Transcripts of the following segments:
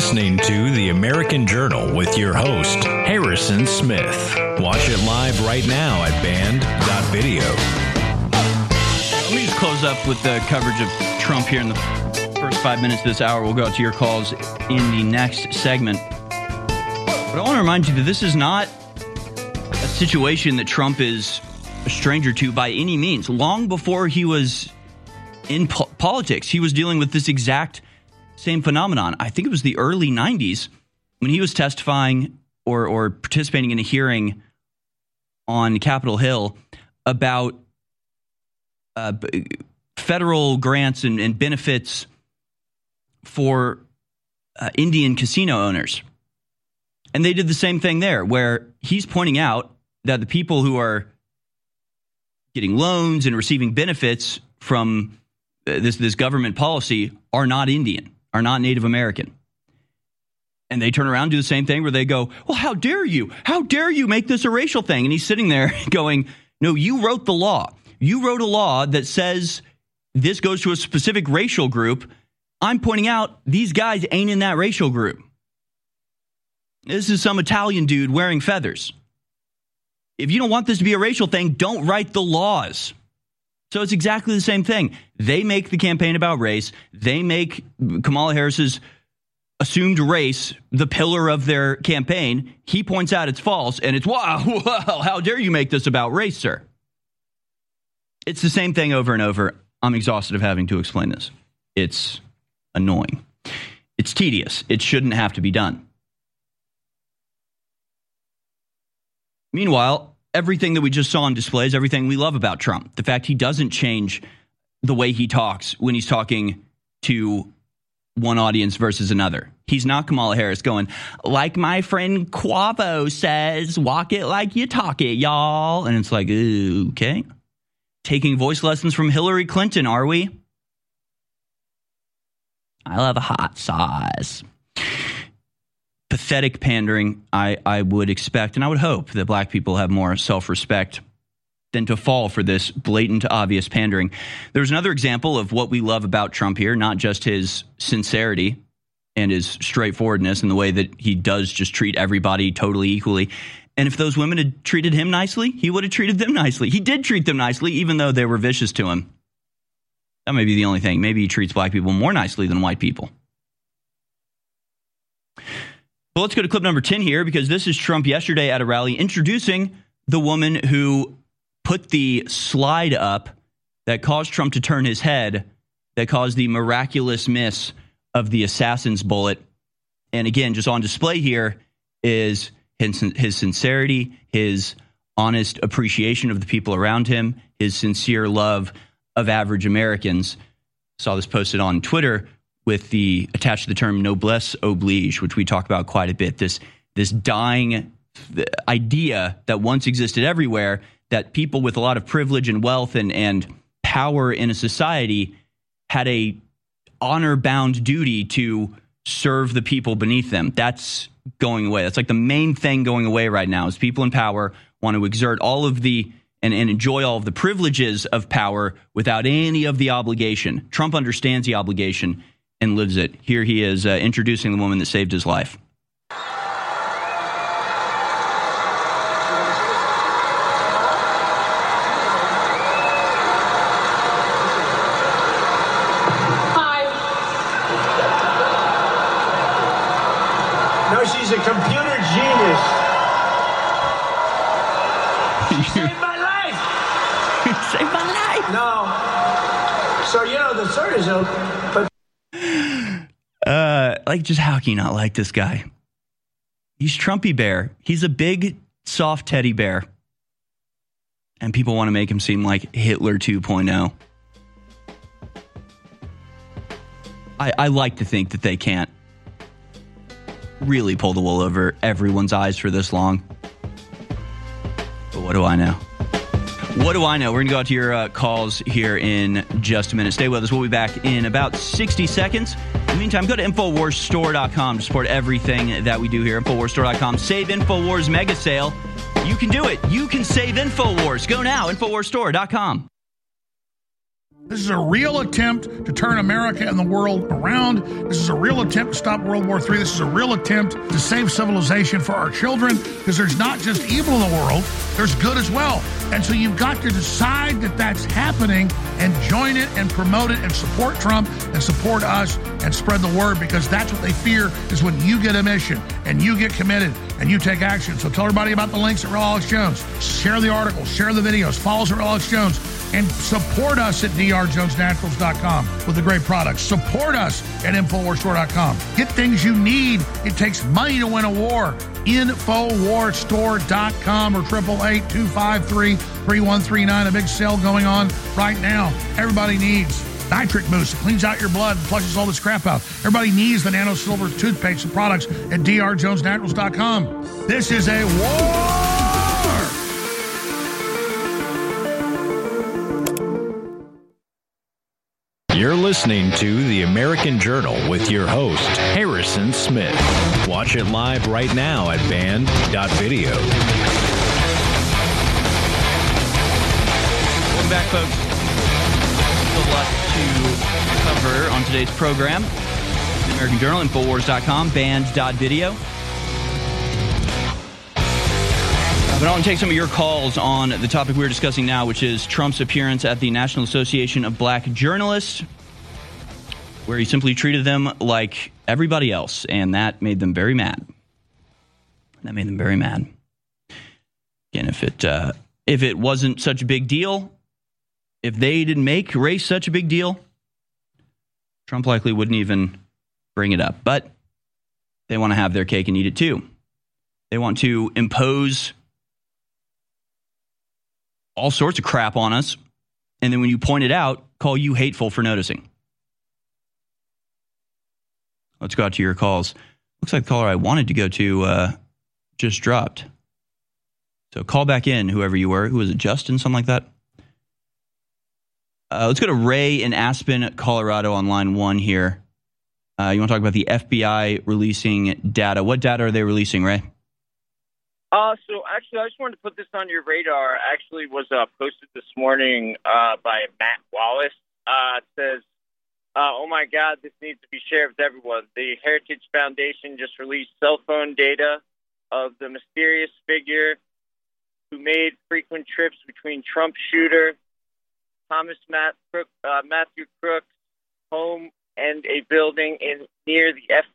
listening to The American Journal with your host, Harrison Smith. Watch it live right now at band.video. Let me just close up with the coverage of Trump here in the first 5 minutes of this hour. We'll go out to your calls in the next segment. But I want to remind you that this is not a situation that Trump is a stranger to by any means. Long before he was in politics, he was dealing with this exact same phenomenon. I think it was the early 90s when he was testifying or participating in a hearing on Capitol Hill about federal grants and benefits for Indian casino owners. And they did the same thing there, where he's pointing out that the people who are getting loans and receiving benefits from this government policy are not Indian, are not Native American. And they turn around and do the same thing where they go, well, how dare you? How dare you make this a racial thing? And he's sitting there going, no, you wrote the law. You wrote a law that says this goes to a specific racial group. I'm pointing out these guys ain't in that racial group. This is some Italian dude wearing feathers. If you don't want this to be a racial thing, don't write the laws. So it's exactly the same thing. They make the campaign about race. They make Kamala Harris's assumed race the pillar of their campaign. He points out it's false, and it's, wow, how dare you make this about race, sir? It's the same thing over and over. I'm exhausted of having to explain this. It's annoying. It's tedious. It shouldn't have to be done. Meanwhile, everything that we just saw on display is everything we love about Trump. The fact he doesn't change the way he talks when he's talking to one audience versus another. He's not Kamala Harris going, like my friend Quavo says, walk it like you talk it, y'all. And it's like, okay. Taking voice lessons from Hillary Clinton, are we? I love a hot sauce. Pathetic pandering, I would expect, and I would hope that black people have more self-respect than to fall for this blatant, obvious pandering. There's another example of what we love about Trump here, not just his sincerity and his straightforwardness and the way that he does just treat everybody totally equally. And if those women had treated him nicely, he would have treated them nicely. He did treat them nicely, even though they were vicious to him. That may be the only thing. Maybe he treats black people more nicely than white people. Well, let's go to clip number 10 here, because this is Trump yesterday at a rally introducing the woman who put the slide up that caused Trump to turn his head, that caused the miraculous miss of the assassin's bullet. And again, just on display here is his sincerity, his honest appreciation of the people around him, his sincere love of average Americans. Saw this posted on Twitter with the attached to the term noblesse oblige, which we talk about quite a bit. This dying idea that once existed everywhere, that people with a lot of privilege and wealth and power in a society had a honor-bound duty to serve the people beneath them. That's going away. That's like the main thing going away right now, is people in power want to exert all of the and enjoy all of the privileges of power without any of the obligation. Trump understands the obligation and lives it. Here he is introducing the woman that saved his life. No, she's a computer genius. Saved my life. Saved my life. No. So, the third is like, just how can you not like this guy? He's Trumpy Bear. He's a big, soft teddy bear. And people want to make him seem like Hitler 2.0. I like to think that they can't really pull the wool over everyone's eyes for this long. But what do I know? What do I know? We're going to go out to your calls here in just a minute. Stay with us. We'll be back in about 60 seconds. In the meantime, go to InfoWarsStore.com to support everything that we do here. InfoWarsStore.com. Save InfoWars mega sale. You can do it. You can save InfoWars. Go now. InfoWarsStore.com. This is a real attempt to turn America and the world around. This is a real attempt to stop World War III. This is a real attempt to save civilization for our children, because there's not just evil in the world, there's good as well. And so you've got to decide that that's happening and join it and promote it and support Trump and support us and spread the word, because that's what they fear, is when you get a mission and you get committed and you take action. So tell everybody about the links at Real Alex Jones. Share the articles, share the videos, follow us at Real Alex Jones, and support us at drjonesnaturals.com with the great products. Support us at InfoWarsStore.com. Get things you need. It takes money to win a war. InfoWarsStore.com or 888-253-3139. A big sale going on right now. Everybody needs Nitric Boost. It cleans out your blood and flushes all this crap out. Everybody needs the Nano Silver toothpaste and products at drjonesnaturals.com. This is a war! You're listening to The American Journal with your host, Harrison Smith. Watch it live right now at band.video. Welcome back, folks. Still a lot to cover on today's program. The American Journal, Infowars.com, band.video. But I want to take some of your calls on the topic we're discussing now, which is Trump's appearance at the National Association of Black Journalists, where he simply treated them like everybody else, and that made them very mad. Again, if it wasn't such a big deal, if they didn't make race such a big deal, Trump likely wouldn't even bring it up. But they want to have their cake and eat it too. They want to impose all sorts of crap on us, and then when you point it out, call you hateful for noticing. Let's go out to your calls. Looks like the caller I wanted to go to just dropped. So call back in, whoever you were. Who was it, Justin, something like that? Let's go to Ray in Aspen, Colorado on line 1 here. You want to talk about the FBI releasing data. What data are they releasing, Ray? So actually, I just wanted to put this on your radar. Actually, was posted this morning by Matt Wallace. It says, "Oh my God, this needs to be shared with everyone. The Heritage Foundation just released cell phone data of the mysterious figure who made frequent trips between Trump shooter Matthew Crooks' home and a building near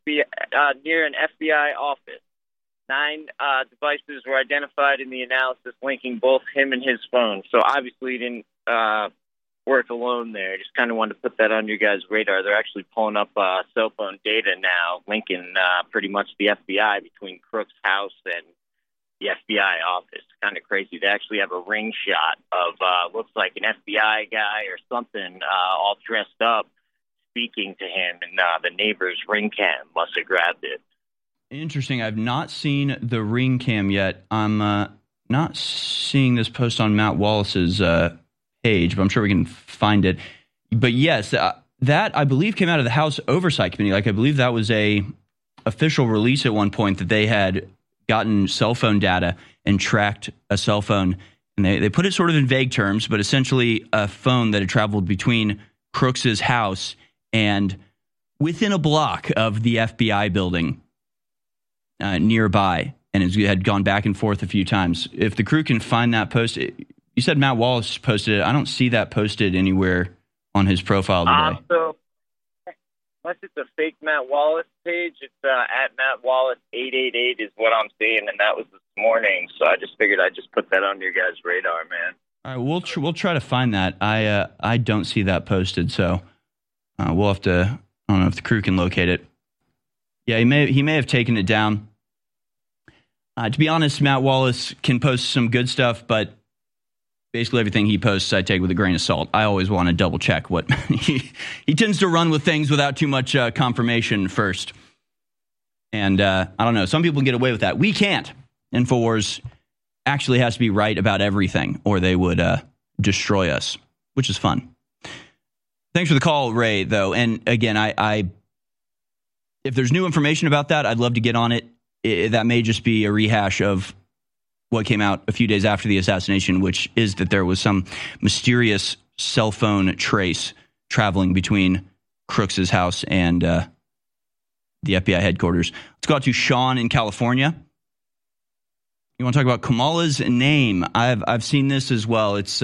an FBI office. 9 devices were identified in the analysis linking both him and his phone." So obviously he didn't work alone there. Just kind of wanted to put that on your guys' radar. They're actually pulling up cell phone data now, linking pretty much the FBI between Crooks' house and the FBI office. Kind of crazy. They actually have a ring shot of looks like an FBI guy or something all dressed up speaking to him, and the neighbor's ring cam must have grabbed it. Interesting. I've not seen the ring cam yet. I'm not seeing this post on Matt Wallace's page, but I'm sure we can find it. But yes, that I believe came out of the House Oversight Committee. Like, I believe that was a official release at one point, that they had gotten cell phone data and tracked a cell phone. And they put it sort of in vague terms, but essentially a phone that had traveled between Crooks's house and within a block of the FBI building nearby, and it had gone back and forth a few times. If the crew can find that post, you said Matt Wallace posted it. I don't see that posted anywhere on his profile today. So unless it's a fake Matt Wallace page, it's at Matt Wallace 888 is what I'm seeing, and that was this morning. So I just figured I'd just put that on your guys' radar, man. All right, we'll try to find that. I don't see that posted, so we'll have to. I don't know if the crew can locate it. Yeah, he may have taken it down. To be honest, Matt Wallace can post some good stuff, but basically everything he posts I take with a grain of salt. I always want to double check what he tends to run with things without too much confirmation first. And I don't know, some people get away with that. We can't. InfoWars actually has to be right about everything, or they would destroy us, which is fun. Thanks for the call, Ray, though. And again, I if there's new information about that, I'd love to get on it. That may just be a rehash of what came out a few days after the assassination, which is that there was some mysterious cell phone trace traveling between Crooks's house and the FBI headquarters. Let's go out to Sean in California. You want to talk about Kamala's name? I've seen this as well. It's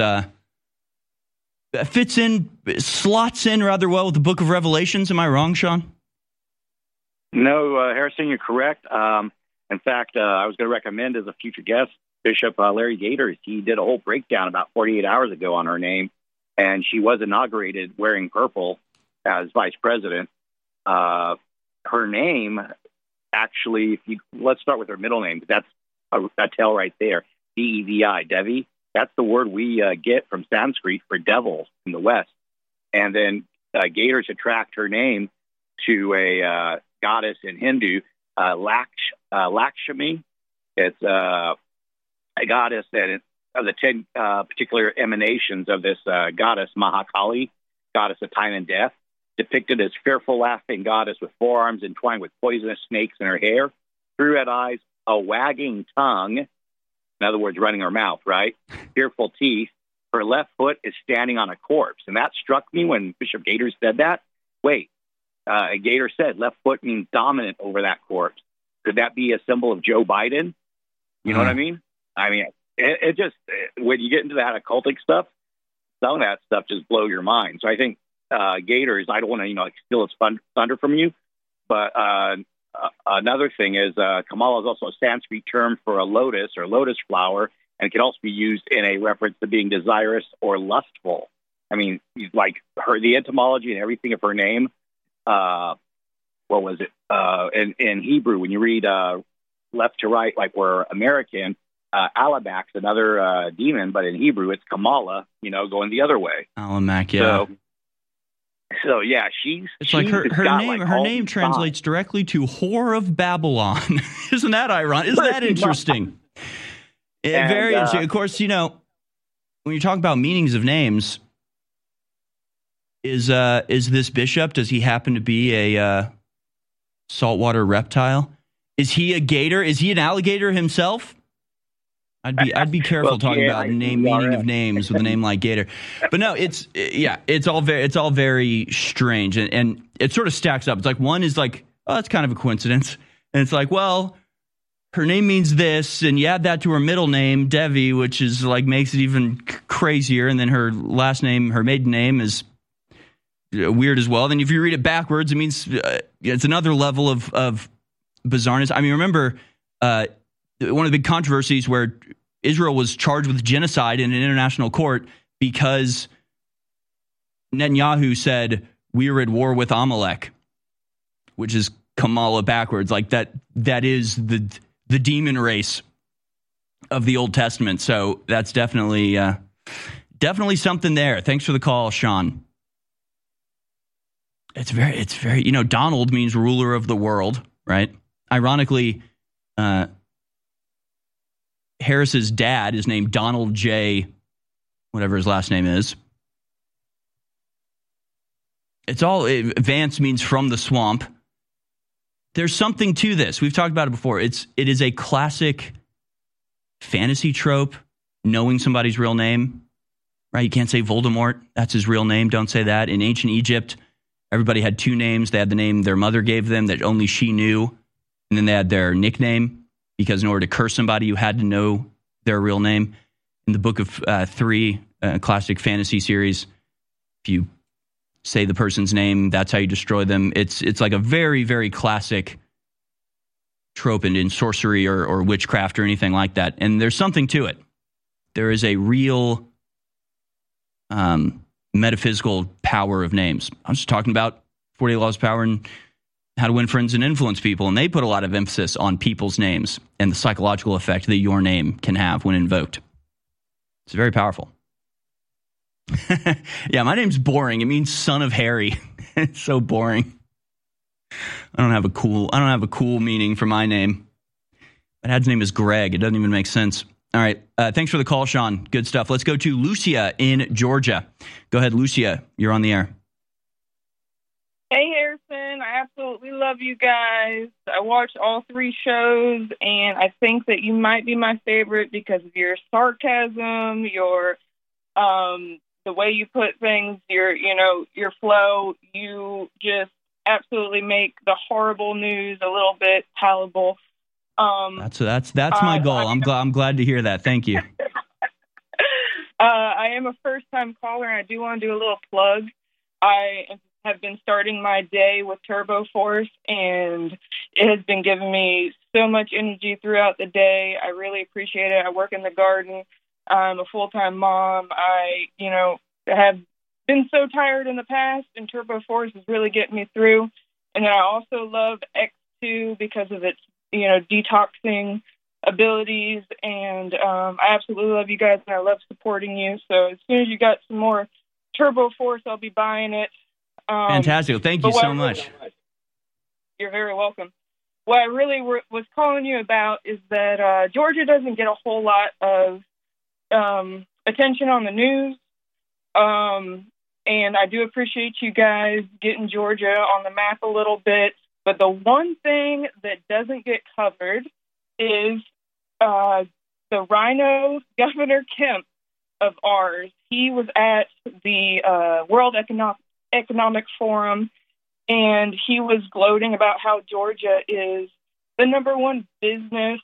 slots in rather well with the Book of Revelations. Am I wrong, Sean? No, Harrison, you're correct. In fact, I was going to recommend as a future guest Bishop Larry Gator. He did a whole breakdown about 48 hours ago on her name, and she was inaugurated wearing purple as vice president. Her name, actually, let's start with her middle name. That's a tell right there. D-E-V-I, Devi. That's the word we get from Sanskrit for devil in the West. And then Gators attract her name to a goddess in Hindu, Lakshmi. It's a goddess that of the 10 particular emanations of this goddess, Mahakali, goddess of time and death, depicted as fearful, laughing goddess with forearms entwined with poisonous snakes in her hair, three-red eyes, a wagging tongue, in other words, running her mouth, right? Fearful teeth. Her left foot is standing on a corpse. And that struck me when Bishop Gator said that. Wait, Gator said left foot means dominant over that corpse. Could that be a symbol of Joe Biden? You know what I mean? I mean, it just, when you get into that occultic stuff, some of that stuff just blow your mind. So I think Gators, I don't want to, steal its thunder from you, but another thing is Kamala is also a Sanskrit term for a lotus or lotus flower, and it can also be used in a reference to being desirous or lustful. I mean, like the etymology and everything of her name. What was it? In Hebrew, when you read left to right, like we're American, Alabak's another demon, but in Hebrew it's Kamala, going the other way. Alamak, yeah. So yeah, it's like her name. Her name translates directly to "whore of Babylon." Isn't that ironic? Isn't that interesting? Very interesting. Of course, when you talk about meanings of names, is this bishop? Does he happen to be a saltwater reptile? Is he a gator? Is he an alligator himself? I'd be careful talking about meaning of names with a name like Gator, but no, it's all very strange, and it sort of stacks up. It's like one is like, oh, that's kind of a coincidence, and it's like, well, her name means this, and you add that to her middle name, Devi, which is like makes it even crazier, and then her last name, her maiden name, is weird as well. Then if you read it backwards, it means it's another level of bizarreness. I mean, remember. One of the big controversies where Israel was charged with genocide in an international court because Netanyahu said we were at war with Amalek, which is Kamala backwards. Like that is the demon race of the Old Testament. So that's definitely something there. Thanks for the call, Sean. It's very Donald means ruler of the world, right? Ironically, Harris's dad is named Donald J. whatever his last name is. Vance means from the swamp. There's something to this. We've talked about it before. It is a classic fantasy trope, knowing somebody's real name, right? You can't say Voldemort. That's his real name. Don't say that. In ancient Egypt, everybody had two names. They had the name their mother gave them that only she knew. And then they had their nickname. Because in order to curse somebody, you had to know their real name. In the Book of 3, classic fantasy series, if you say the person's name, that's how you destroy them. It's like a very, very classic trope in sorcery or witchcraft or anything like that. And there's something to it. There is a real metaphysical power of names. I'm just talking about 48 Laws of Power and How to Win Friends and Influence People, and they put a lot of emphasis on people's names and the psychological effect that your name can have when invoked. It's very powerful. Yeah, my name's boring. It means son of Harry. It's so boring. I don't have a cool meaning for my name. My dad's name is Greg. It doesn't even make sense. All right. Thanks for the call, Sean. Good stuff. Let's go to Lucia in Georgia. Go ahead, Lucia. You're on the air. Hey, Harrison. I absolutely love you guys. I watched all 3 shows, and I think that you might be my favorite because of your sarcasm, the the way you put things, your flow, you just absolutely make the horrible news a little bit palatable. That's my goal. I'm glad to hear that. Thank you. I am a first-time caller, and I do want to do a little plug. I have been starting my day with Turbo Force, and it has been giving me so much energy throughout the day. I really appreciate it. I work in the garden. I'm a full-time mom. I, have been so tired in the past, and Turbo Force is really getting me through. And then I also love X2 because of its, detoxing abilities. And I absolutely love you guys, and I love supporting you. So as soon as you got some more Turbo Force, I'll be buying it. Fantastic. Thank you so much. You're very welcome. What I really was calling you about is that Georgia doesn't get a whole lot of attention on the news. And I do appreciate you guys getting Georgia on the map a little bit. But the one thing that doesn't get covered is the Rhino Governor Kemp of ours. He was at the World Economic Forum, and he was gloating about how Georgia is the number one business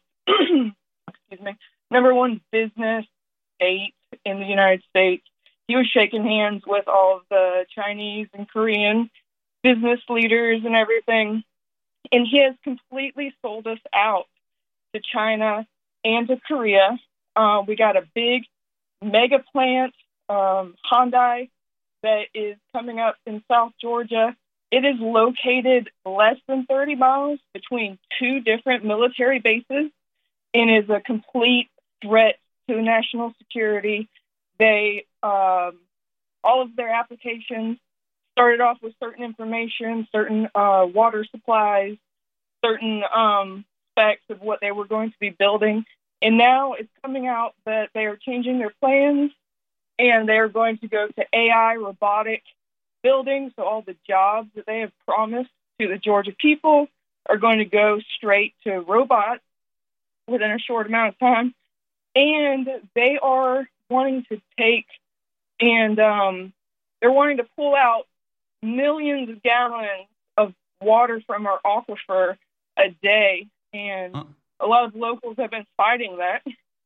state in the United States. He was shaking hands with all of the Chinese and Korean business leaders and everything. And he has completely sold us out to China and to Korea. We got a big mega plant, Hyundai, that is coming up in South Georgia. It is located less than 30 miles between two different military bases and is a complete threat to national security. They, all of their applications started off with certain information, certain water supplies, certain specs of what they were going to be building. And now it's coming out that they are changing their plans, and they're going to go to AI robotic building. So all the jobs that they have promised to the Georgia people are going to go straight to robots within a short amount of time. And they are wanting to take and they're wanting to pull out millions of gallons of water from our aquifer a day. And a lot of locals have been fighting that.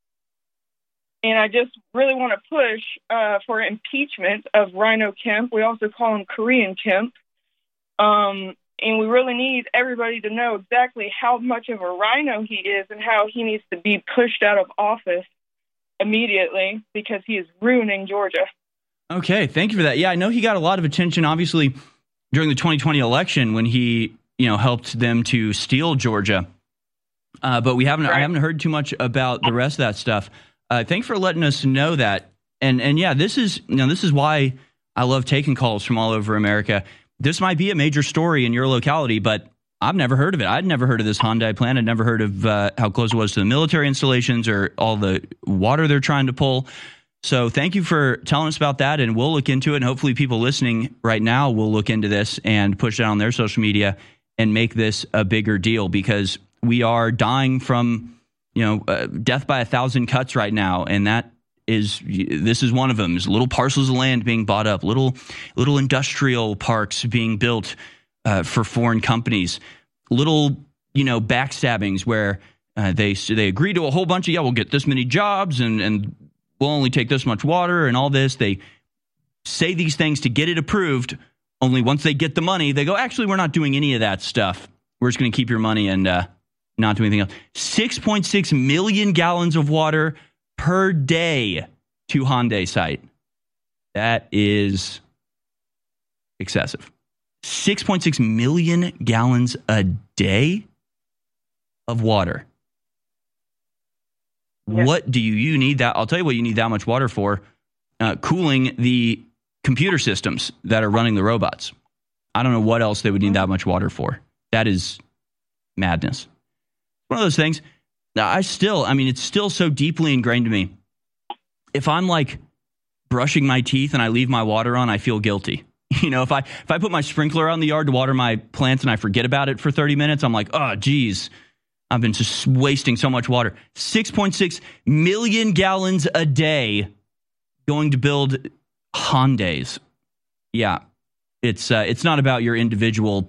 And I just really want to push for impeachment of Rhino Kemp. We also call him Korean Kemp. And we really need everybody to know exactly how much of a rhino he is and how he needs to be pushed out of office immediately because he is ruining Georgia. Okay, thank you for that. Yeah, I know he got a lot of attention, obviously, during the 2020 election when he, helped them to steal Georgia. But I haven't heard too much about the rest of that stuff. Thanks for letting us know that. And yeah, this is why I love taking calls from all over America. This might be a major story in your locality, but I've never heard of it. I'd never heard of this Hyundai plant. I'd never heard of how close it was to the military installations or all the water they're trying to pull. So thank you for telling us about that, and we'll look into it. And hopefully people listening right now will look into this and push it on their social media and make this a bigger deal, because we are dying from death by 1,000 cuts right now, and this is one of them. There's little parcels of land being bought up, little industrial parks being built for foreign companies, little backstabbings where they agree to a whole bunch of we'll get this many jobs and we'll only take this much water and all this. They say these things to get it approved. Only once they get the money, they go, actually, we're not doing any of that stuff. We're just going to keep your money and not do anything else. 6.6 million gallons of water per day to Hyundai site. That is excessive. 6.6 million gallons a day of water. Yes. What do you need that? I'll tell you what you need that much water for. Cooling the computer systems that are running the robots. I don't know what else they would need that much water for. That is madness. One of those things. It's still so deeply ingrained to me. If I'm like brushing my teeth and I leave my water on, I feel guilty. If I put my sprinkler out in the yard to water my plants and I forget about it for 30 minutes, I'm like, oh, geez, I've been just wasting so much water. 6.6 million gallons a day going to build Hyundais. Yeah, it's not about your individual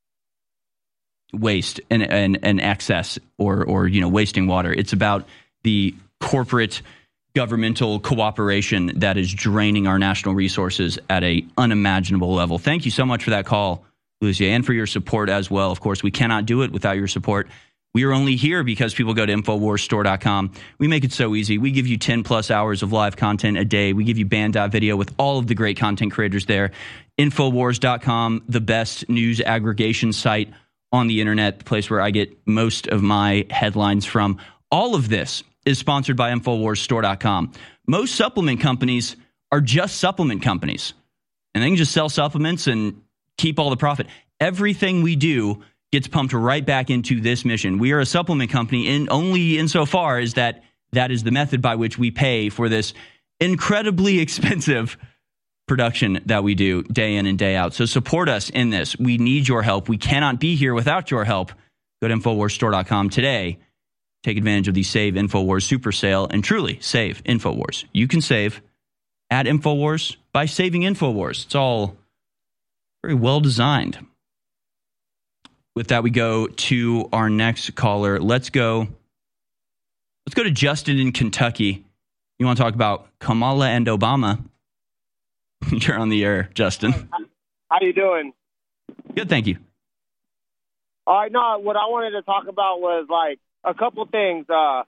waste and excess or wasting water. It's about the corporate governmental cooperation that is draining our national resources at a unimaginable level. Thank you so much for that call, Lucia, and for your support as well. Of course, we cannot do it without your support. We are only here because people go to InfoWarsStore.com. We make it so easy. We give you 10 plus hours of live content a day. We give you Band.video with all of the great content creators there. InfoWars.com, the best news aggregation site on the internet, the place where I get most of my headlines from. All of this is sponsored by InfoWarsStore.com. Most supplement companies are just supplement companies, and they can just sell supplements and keep all the profit. Everything we do gets pumped right back into this mission. We are a supplement company only insofar as that is the method by which we pay for this incredibly expensive production that we do day in and day out. So support us in this. We need your help. We cannot be here without your help. Go to InfoWarsStore.com today. Take advantage of the Save InfoWars super sale and truly save InfoWars. You can save at InfoWars by saving InfoWars. It's all very well designed. With that, we go to our next caller. Let's go to Justin in Kentucky. You want to talk about Kamala and Obama? You're on the air, Justin. How you doing? Good, thank you. All right, no, what I wanted to talk about was like a couple things.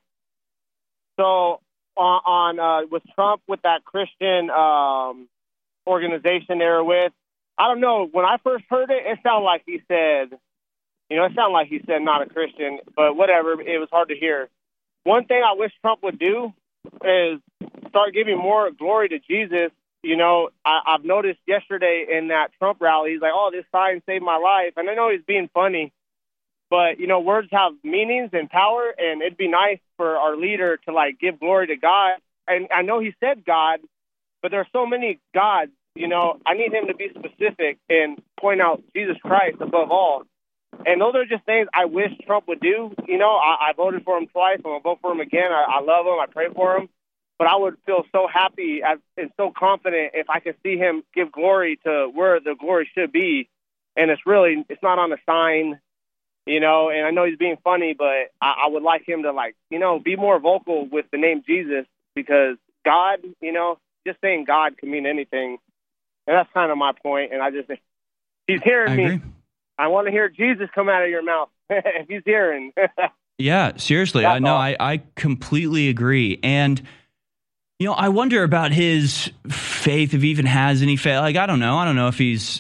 So on with Trump, with that Christian organization they were with, I don't know. When I first heard it, it sounded like he said, not a Christian, but whatever. It was hard to hear. One thing I wish Trump would do is start giving more glory to Jesus. You know, I've noticed yesterday in that Trump rally, he's like, oh, this sign saved my life. And I know he's being funny, but, you know, words have meanings and power, and it'd be nice for our leader to, like, give glory to God. And I know he said God, but there are so many gods, you know. I need him to be specific and point out Jesus Christ above all. And those are just things I wish Trump would do. You know, I voted for him twice. I'm going to vote for him again. I love him. I pray for him. But I would feel so happy and so confident if I could see him give glory to where the glory should be. And it's not on a sign, you know, and I know he's being funny, but I would like him to, like, you know, be more vocal with the name Jesus, because God, you know, just saying God can mean anything. And that's kind of my point. And he's hearing me. I want to hear Jesus come out of your mouth if he's hearing. Yeah, seriously. I completely agree. And, you know, I wonder about his faith, if he even has any faith. Like, I don't know if he's.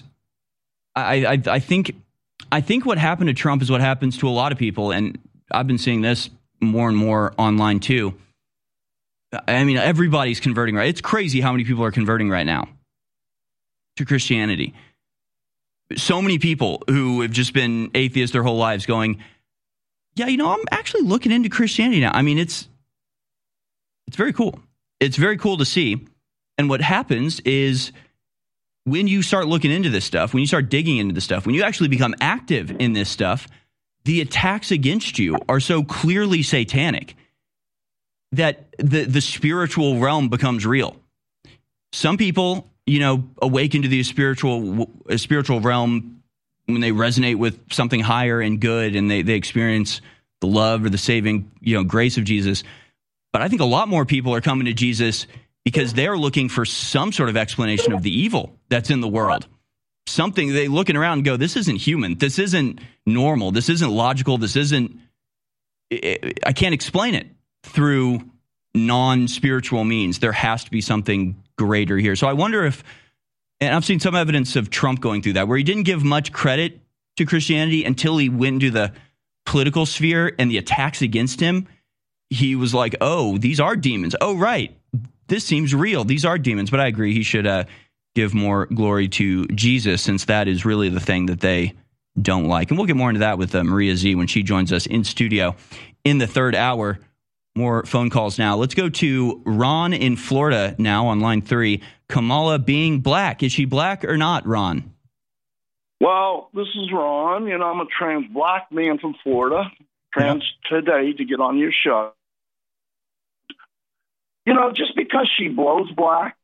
I think what happened to Trump is what happens to a lot of people, and I've been seeing this more and more online too. I mean, everybody's converting, right? It's crazy how many people are converting right now to Christianity. So many people who have just been atheists their whole lives going, yeah, you know, I'm actually looking into Christianity now. I mean, it's very cool. It's very cool to see. And what happens is when you start looking into this stuff, when you start digging into this stuff, when you actually become active in this stuff, the attacks against you are so clearly satanic that the spiritual realm becomes real. Some people, you know, awaken to the spiritual realm when they resonate with something higher and good, and they experience the love or the saving, you know, grace of Jesus. But I think a lot more people are coming to Jesus because they're looking for some sort of explanation of the evil that's in the world. Something they looking around and go, this isn't human. This isn't normal. This isn't logical. This isn't, I can't explain it through non-spiritual means. There has to be something greater here. So I wonder if, and I've seen some evidence of Trump going through that, where he didn't give much credit to Christianity until he went into the political sphere and the attacks against him. He was like, oh, these are demons. Oh, right. This seems real. These are demons. But I agree. He should give more glory to Jesus, since that is really the thing that they don't like. And we'll get more into that with Maria Z when she joins us in studio in the third hour. More phone calls now. Let's go to Ron in Florida now on line 3. Kamala being black. Is she black or not, Ron? Well, this is Ron. You know, I'm a trans black man from Florida. Trans today to get on your show. You know, just because she blows black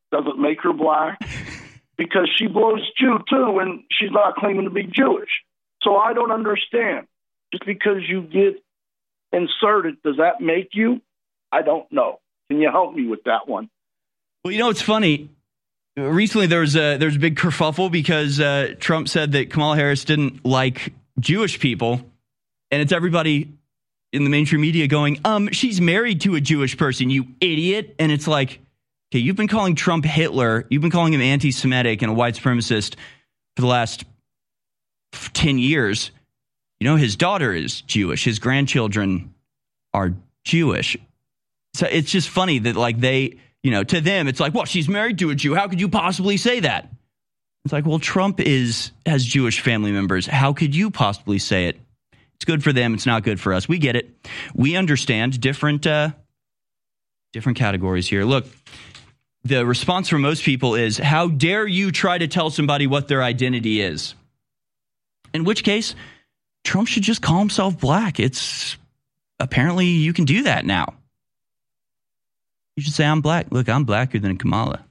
doesn't make her black because she blows Jew too, and she's not claiming to be Jewish. So I don't understand. Just because you get inserted, does that make you? I don't know. Can you help me with that one? Well, you know, it's funny. Recently, there was a big kerfuffle because Trump said that Kamala Harris didn't like Jewish people, and it's everybody in the mainstream media going, she's married to a Jewish person, you idiot. And it's like, okay, you've been calling Trump Hitler, you've been calling him anti-Semitic and a white supremacist for the last 10 years. You know, his daughter is Jewish, his grandchildren are Jewish. So it's just funny that, like, they, you know, to them, it's like, well, she's married to a Jew. How could you possibly say that? It's like, well, Trump has Jewish family members. How could you possibly say it? It's good for them. It's not good for us. We get it. We understand different categories here. Look, the response from most people is, how dare you try to tell somebody what their identity is? In which case, Trump should just call himself black. It's apparently you can do that now. You should say, I'm black. Look, I'm blacker than Kamala.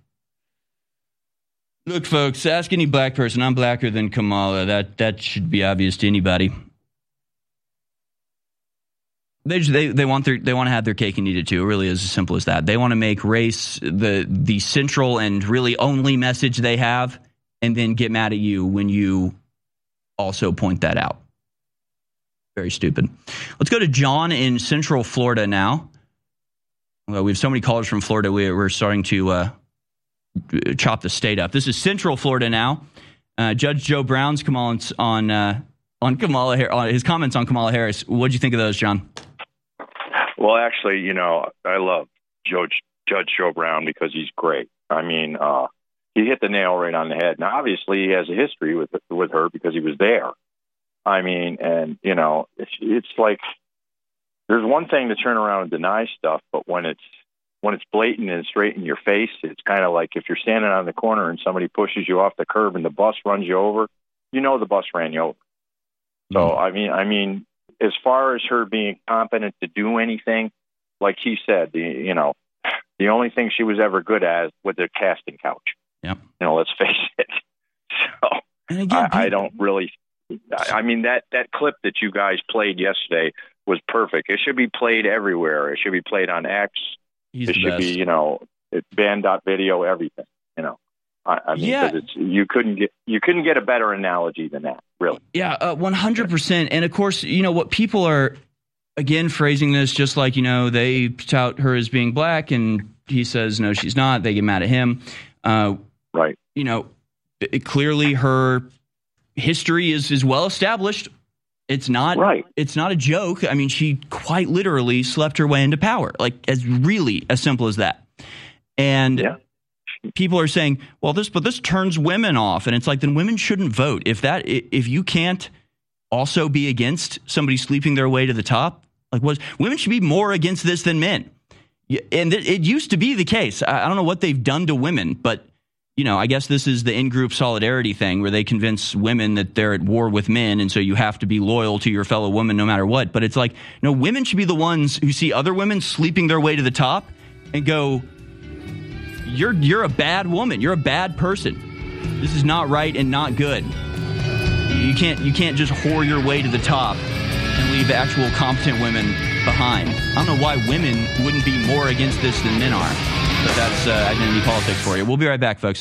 Look, folks, ask any black person, I'm blacker than Kamala. That should be obvious to anybody. They want to have their cake and eat it too. It really is as simple as that. They want to make race the central and really only message they have, and then get mad at you when you also point that out. Very stupid. Let's go to John in Central Florida now. Well, we have so many callers from Florida. We're starting to chop the state up. This is Central Florida now. Judge Joe Brown's comments on Kamala Harris, his comments on Kamala Harris. What'd you think of those, John? Well, actually, you know, I love Judge Joe Brown because he's great. I mean, he hit the nail right on the head. Now, obviously, he has a history with her because he was there. I mean, and, you know, it's like there's one thing to turn around and deny stuff, but when it's blatant and straight in your face, it's kind of like if you're standing on the corner and somebody pushes you off the curb and the bus runs you over, you know the bus ran you over. So, I mean, as far as her being competent to do anything, like he said, the only thing she was ever good at was the casting couch. Yep. You know, let's face it. So and again, I don't really. I mean, that clip that you guys played yesterday was perfect. It should be played everywhere. It should be played on X. It should be, you know, it's band.video, everything. You know, I mean, yeah. You couldn't get a better analogy than that, really. Yeah, 100%. And of course, you know what people are again phrasing this just like, you know, they tout her as being black, and he says no, she's not. They get mad at him. Right. You know, clearly her history is well established. It's not right. It's not a joke. I mean, she quite literally slept her way into power, like as simple as that. And people are saying, well, this turns women off, and it's like, then women shouldn't vote. If you can't also be against somebody sleeping their way to the top, like women should be more against this than men. And it used to be the case. I don't know what they've done to women, but you know, I guess this is the in-group solidarity thing where they convince women that they're at war with men, and so you have to be loyal to your fellow woman no matter what. But it's like, no, women should be the ones who see other women sleeping their way to the top and go, you're a bad woman. You're a bad person. This is not right and not good. You can't just whore your way to the top and leave actual competent women behind. I don't know why women wouldn't be more against this than men are. But that's identity politics for you. We'll be right back, folks.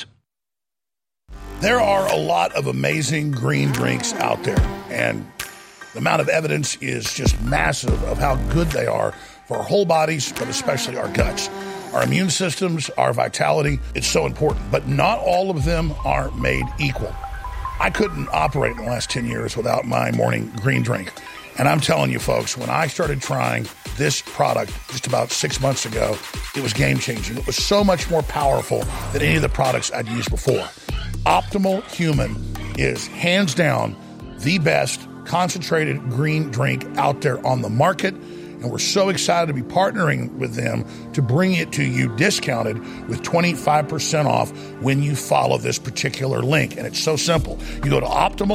There are a lot of amazing green drinks out there, and the amount of evidence is just massive of how good they are for our whole bodies, but especially our guts. Our immune systems, our vitality, it's so important. But not all of them are made equal. I couldn't operate in the last 10 years without my morning green drink. And I'm telling you, folks, when I started trying this product just about 6 months ago, it was game-changing. It was so much more powerful than any of the products I'd used before. Optimal Human is hands down the best concentrated green drink out there on the market. And we're so excited to be partnering with them to bring it to you discounted with 25% off when you follow this particular link. And it's so simple. You go to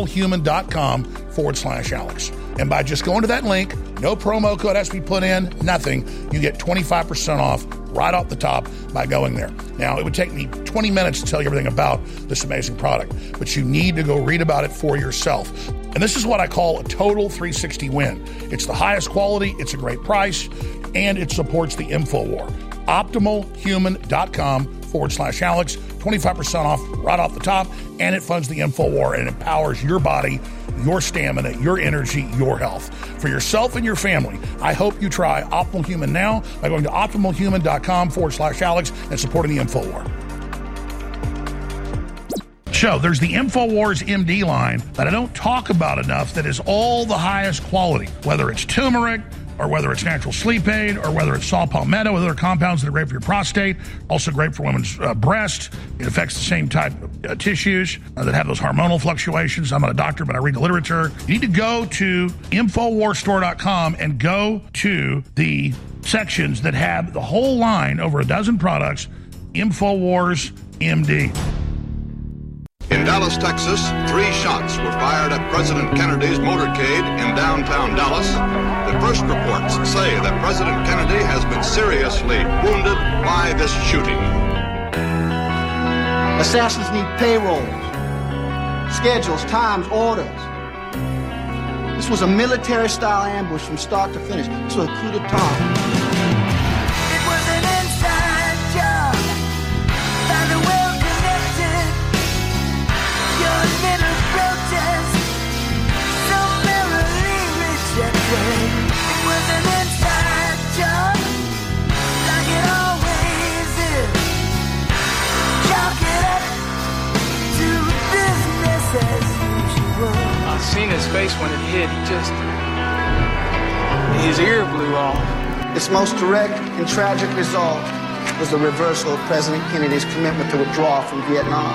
optimalhuman.com/Alex. And by just going to that link, no promo code has to be put in, nothing. You get 25% off right off the top by going there. Now, it would take me 20 minutes to tell you everything about this amazing product, but you need to go read about it for yourself. And this is what I call a total 360 win. It's the highest quality, it's a great price, and it supports the InfoWar. OptimalHuman.com/Alex, 25% off right off the top, and it funds the InfoWar and it empowers your body, your stamina, your energy, your health. For yourself and your family, I hope you try Optimal Human now by going to OptimalHuman.com/Alex and supporting the InfoWar. So there's the InfoWars MD line that I don't talk about enough that is all the highest quality, whether it's turmeric, or whether it's natural sleep aid, or whether it's saw palmetto with other compounds that are great for your prostate, also great for women's breast. It affects the same type of tissues that have those hormonal fluctuations. I'm not a doctor, but I read the literature. You need to go to InfoWarsStore.com and go to the sections that have the whole line, over a dozen products, InfoWars MD. In Dallas, Texas, 3 shots were fired at President Kennedy's motorcade in downtown Dallas. The first reports say that President Kennedy has been seriously wounded by this shooting. Assassins need payrolls, schedules, times, orders. This was a military-style ambush from start to finish. This was a coup d'etat. It was an inside job by the well-connected. Your little protest, summarily rejected. It was an inside job, like it always is. Chalk it up to business as usual. I seen his face when it hit. His ear blew off. Its most direct and tragic result was the reversal of President Kennedy's commitment to withdraw from Vietnam.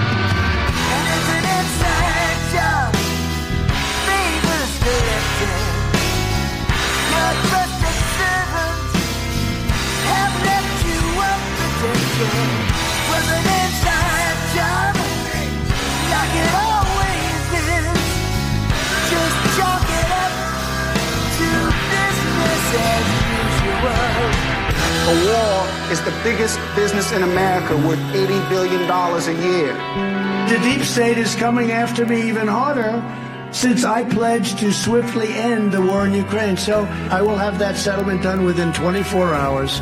A war is the biggest business in America, worth $80 billion a year. The deep state is coming after me even harder since I pledged to swiftly end the war in Ukraine. So I will have that settlement done within 24 hours.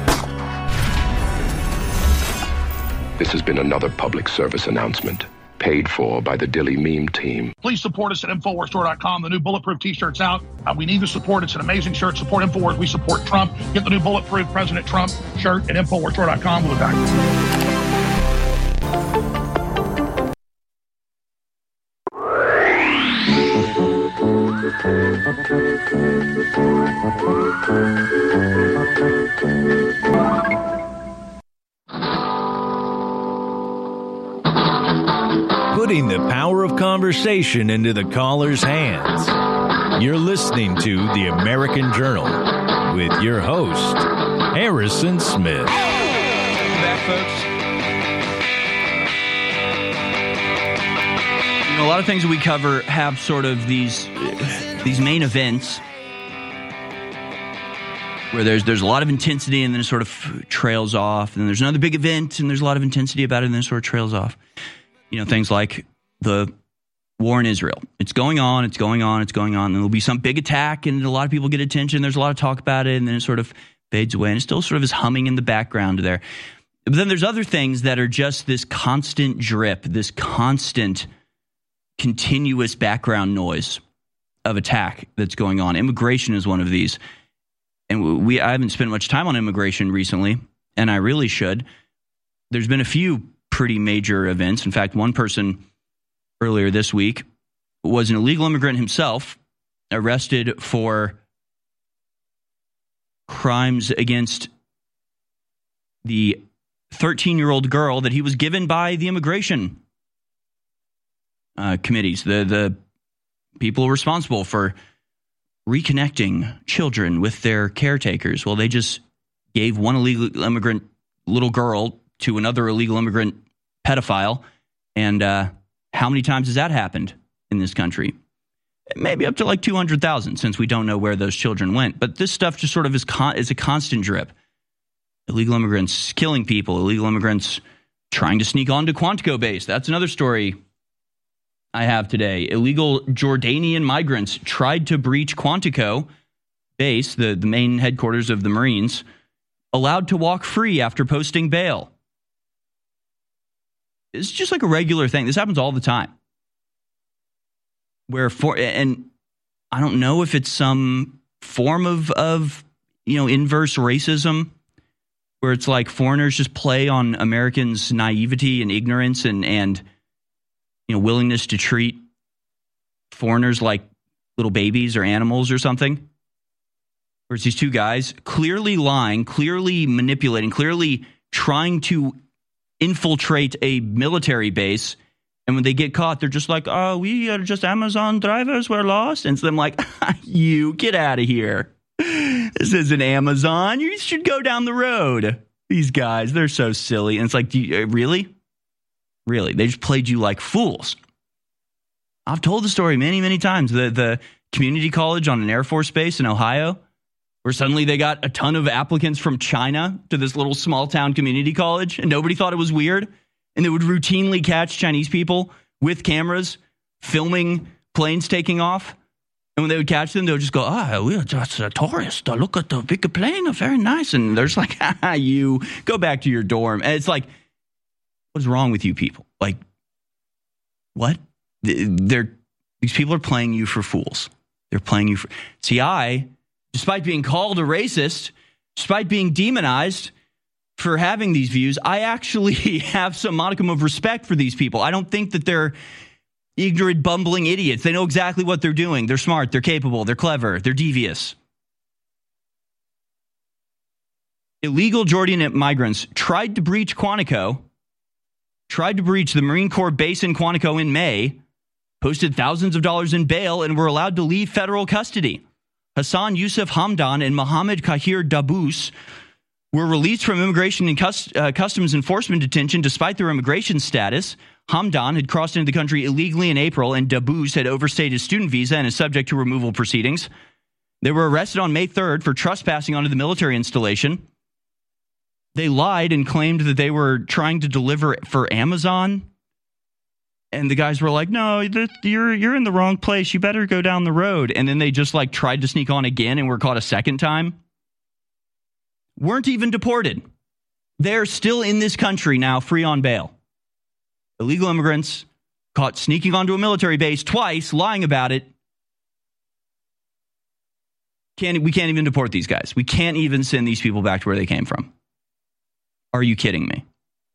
This has been another public service announcement, paid for by the Dilly Meme team. Please support us at InfoWarsStore.com. The new Bulletproof t-shirt's out. We need the support. It's an amazing shirt. Support InfoWars. We support Trump. Get the new Bulletproof President Trump shirt at InfoWarsStore.com. We'll be back. Putting the power of conversation into the caller's hands. You're listening to The American Journal with your host, Harrison Smith. Welcome back, folks. You know, a lot of things that we cover have sort of these main events where there's a lot of intensity and then it sort of trails off. And then there's another big event and there's a lot of intensity about it and then it sort of trails off. You know, things like the war in Israel. It's going on, it's going on, it's going on. And there'll be some big attack and a lot of people get attention. There's a lot of talk about it and then it sort of fades away and it still sort of is humming in the background there. But then there's other things that are just this constant drip, this constant continuous background noise of attack that's going on. Immigration is one of these. And I haven't spent much time on immigration recently, and I really should. There's been a few pretty major events. In fact, one person earlier this week was an illegal immigrant himself, arrested for crimes against the 13-year-old girl that he was given by the immigration committees, the people responsible for reconnecting children with their caretakers. Well, they just gave one illegal immigrant little girl to another illegal immigrant pedophile. And how many times has that happened in this country? Maybe up to like 200,000, since we don't know where those children went. But this stuff just sort of is a constant drip. illegal immigrants killing people, illegal immigrants trying to sneak onto Quantico base. That's another story I have today. Illegal Jordanian migrants tried to breach Quantico base, the main headquarters of the Marines, allowed to walk free after posting bail. It's just like a regular thing. This happens all the time. And I don't know if it's some form of inverse racism, where it's like foreigners just play on Americans' naivety and ignorance and willingness to treat foreigners like little babies or animals or something. Where it's these two guys clearly lying, clearly manipulating, clearly trying to infiltrate a military base. And when they get caught, they're just like, oh, we are just Amazon drivers. We're lost. And so I'm like, you get out of here. This isn't Amazon. You should go down the road. These guys, they're so silly. And it's like, really? Really? They just played you like fools. I've told the story many, many times. The community college on an Air Force base in Ohio, where suddenly they got a ton of applicants from China to this little small town community college, and nobody thought it was weird. And they would routinely catch Chinese people with cameras filming planes taking off. And when they would catch them, they would just go, we are just tourists. Look at the big plane. Very nice. And they're just like, you go back to your dorm. And it's like, what is wrong with you people? Like, what? These people are playing you for fools. They're playing you for... See, despite being called a racist, despite being demonized for having these views, I actually have some modicum of respect for these people. I don't think that they're ignorant, bumbling idiots. They know exactly what they're doing. They're smart. They're capable. They're clever. They're devious. Illegal Jordanian migrants tried to breach Quantico, tried to breach the Marine Corps base in Quantico in May, posted thousands of dollars in bail, and were allowed to leave federal custody. Hassan Yusuf Hamdan and Mohammed Kahir Dabous were released from immigration and customs enforcement detention despite their immigration status. Hamdan had crossed into the country illegally in April, and Dabous had overstayed his student visa and is subject to removal proceedings. They were arrested on May 3rd for trespassing onto the military installation. They lied and claimed that they were trying to deliver for Amazon. And the guys were like, no, you're in the wrong place. You better go down the road. And then they just tried to sneak on again and were caught a second time. Weren't even deported. They're still in this country now, free on bail. Illegal immigrants caught sneaking onto a military base twice, lying about it. We can't even deport these guys. We can't even send these people back to where they came from. Are you kidding me?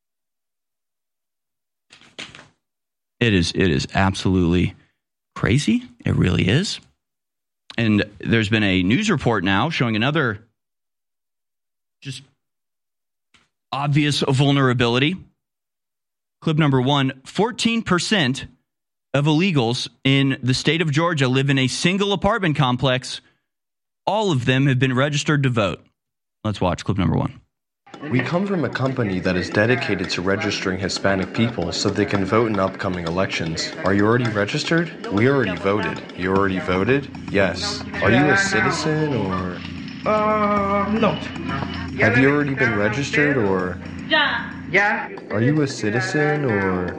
It is absolutely crazy. It really is. And there's been a news report now showing another just obvious vulnerability. Clip number 1, 14% of illegals in the state of Georgia live in a single apartment complex. All of them have been registered to vote. Let's watch clip number 1. We come from a company that is dedicated to registering Hispanic people so they can vote in upcoming elections. Are you already registered? We already voted. You already voted? Yes. Are you a citizen or... No. Have you already been registered or... Yeah. Are you a citizen or...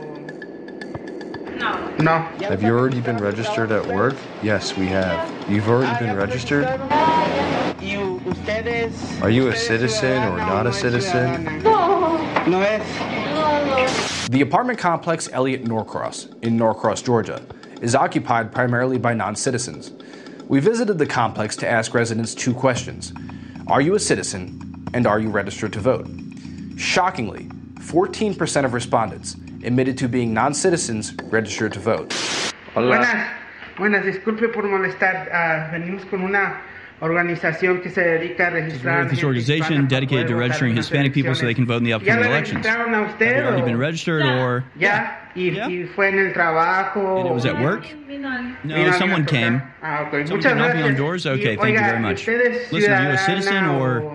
No. Have you already been registered at work? Yes, we have. You've already been registered? Are you a citizen or not a citizen? The apartment complex Elliott Norcross in Norcross, Georgia, is occupied primarily by non-citizens. We visited the complex to ask residents 2 questions. Are you a citizen, and are you registered to vote? Shockingly, 14% of respondents admitted to being non-citizens registered to vote. Buenas, disculpe por molestar. Venimos con una organización que se dedica a registrar. This organization dedicated to registering Hispanic people so they can vote in the upcoming elections. Have you already been registered or? Y fue en el trabajo. And it was at work? No, someone came. Someone came knocking on doors? Okay, thank you very much. Listen, are you a citizen or?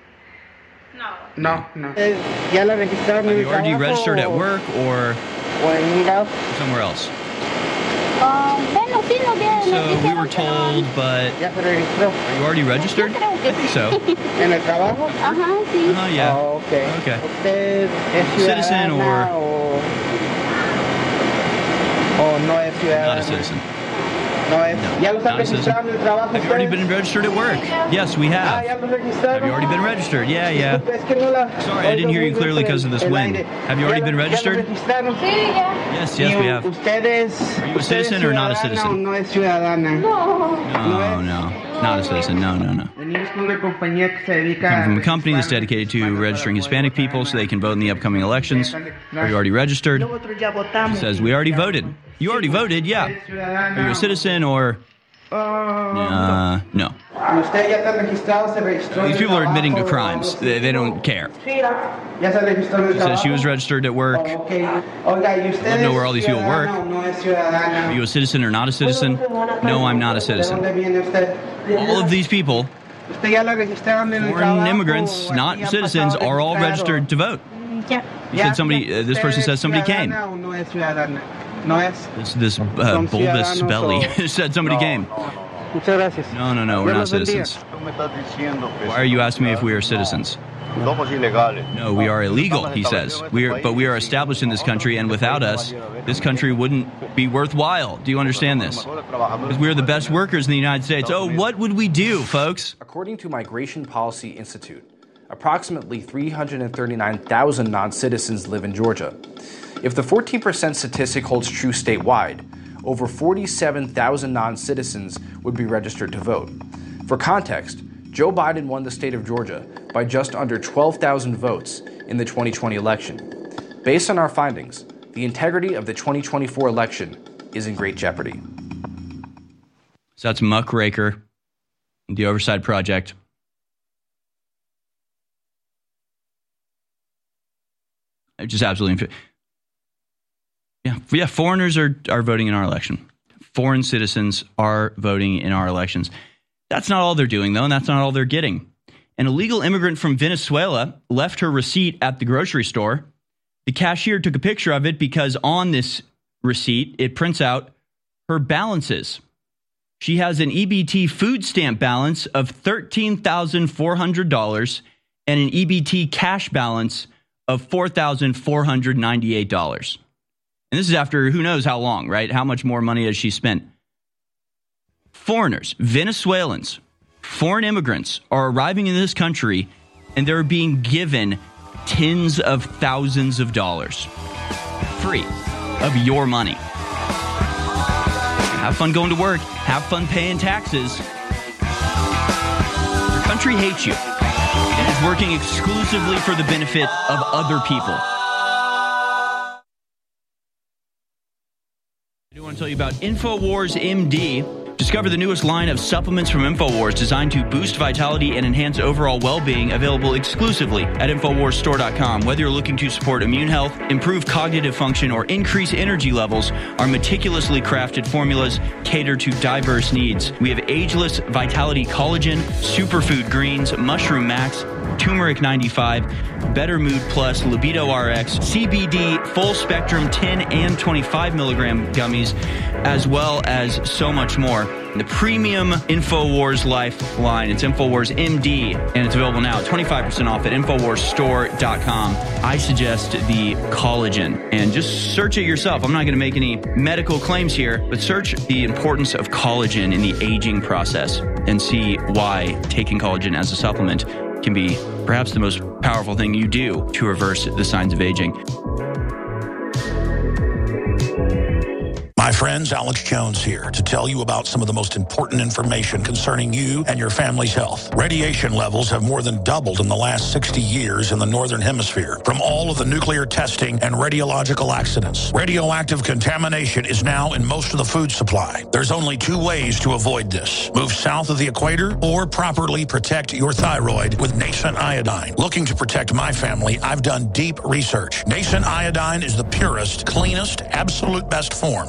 No. Have you already registered at work or somewhere else? So we were told, but are you already registered? I think so. ¿En el trabajo? Ajá, sí. Yeah. Oh, okay. Okay. ¿Usted es Citizen ciudadana o no es ciudadana? Not a citizen. No es. ¿Ya lo están Not a citizen. registrando en el trabajo? Have you already been registered at work? Yes, we have. ¿Ya lo registraron? Have you already been registered? Yeah. Sorry, I didn't hear you clearly because of this wind. Have you already been registered? Yes, we have. ¿Usted Are you a citizen or not a citizen? No es ciudadana. No. Not a citizen. No. Venimos con una compañía que se dedica Come from a company that's dedicated to registering Hispanic people so they can vote in the upcoming elections. Are you already registered? It says we already voted. You already voted, yeah. Are you a citizen or... no. Usted ya está registrado, se registró. These people are admitting to crimes. They don't care. Ya se registró en el She says she trabajo. was registered at work. Okay. Oiga, ¿y usted I don't know where all these people work. no es ciudadana? Are you a citizen or not a citizen? No, I'm not a ¿De citizen. dónde viene usted? All of these people, Usted ya la registraron en el foreign trabajo, immigrants, o not aquí han citizens, pasado are all registrado? registered to vote. You said somebody. This person says somebody came. ¿Ciudadana o no es ciudadana? No es. This bulbous belly said somebody came. Muchas gracias. No, we're not citizens. Why are you asking me if we are citizens? No, we are illegal, he says. But we are established in this country, and without us, this country wouldn't be worthwhile. Do you understand this? Because we are the best workers in the United States. Oh, what would we do, folks? According to Migration Policy Institute, approximately 339,000 non-citizens live in Georgia. If the 14% statistic holds true statewide, over 47,000 non-citizens would be registered to vote. For context, Joe Biden won the state of Georgia by just under 12,000 votes in the 2020 election. Based on our findings, the integrity of the 2024 election is in great jeopardy. So that's Muckraker, the Oversight Project. Just absolutely. Yeah. Foreigners are voting in our election. Foreign citizens are voting in our elections. That's not all they're doing, though, and that's not all they're getting. An illegal immigrant from Venezuela left her receipt at the grocery store. The cashier took a picture of it because on this receipt, it prints out her balances. She has an EBT food stamp balance of $13,400 and an EBT cash balance of $4,498. And this is after who knows how long, right? How much more money has she spent? Foreigners, Venezuelans, foreign immigrants are arriving in this country and they're being given tens of thousands of dollars free of your money. Have fun going to work. Have fun paying taxes. Your country hates you and is working exclusively for the benefit of other people. I do want to tell you about InfoWars MD. Discover the newest line of supplements from InfoWars designed to boost vitality and enhance overall well-being, available exclusively at InfoWarsStore.com. Whether you're looking to support immune health, improve cognitive function, or increase energy levels, our meticulously crafted formulas cater to diverse needs. We have ageless vitality collagen, superfood greens, mushroom max, turmeric 95, Better Mood Plus, Libido RX, CBD, full spectrum 10 and 25 milligram gummies, as well as so much more. The premium InfoWars Life line. It's InfoWars MD, and it's available now. 25% off at InfoWarsStore.com. I suggest the collagen, and just search it yourself. I'm not going to make any medical claims here, but search the importance of collagen in the aging process and see why taking collagen as a supplement can be perhaps the most powerful thing you do to reverse the signs of aging. My friends, Alex Jones here to tell you about some of the most important information concerning you and your family's health. Radiation levels have more than doubled in the last 60 years in the Northern Hemisphere from all of the nuclear testing and radiological accidents. Radioactive contamination is now in most of the food supply. There's only two ways to avoid this. Move south of the equator or properly protect your thyroid with Nascent Iodine. Looking to protect my family, I've done deep research. Nascent Iodine is the purest, cleanest, absolute best form of iodine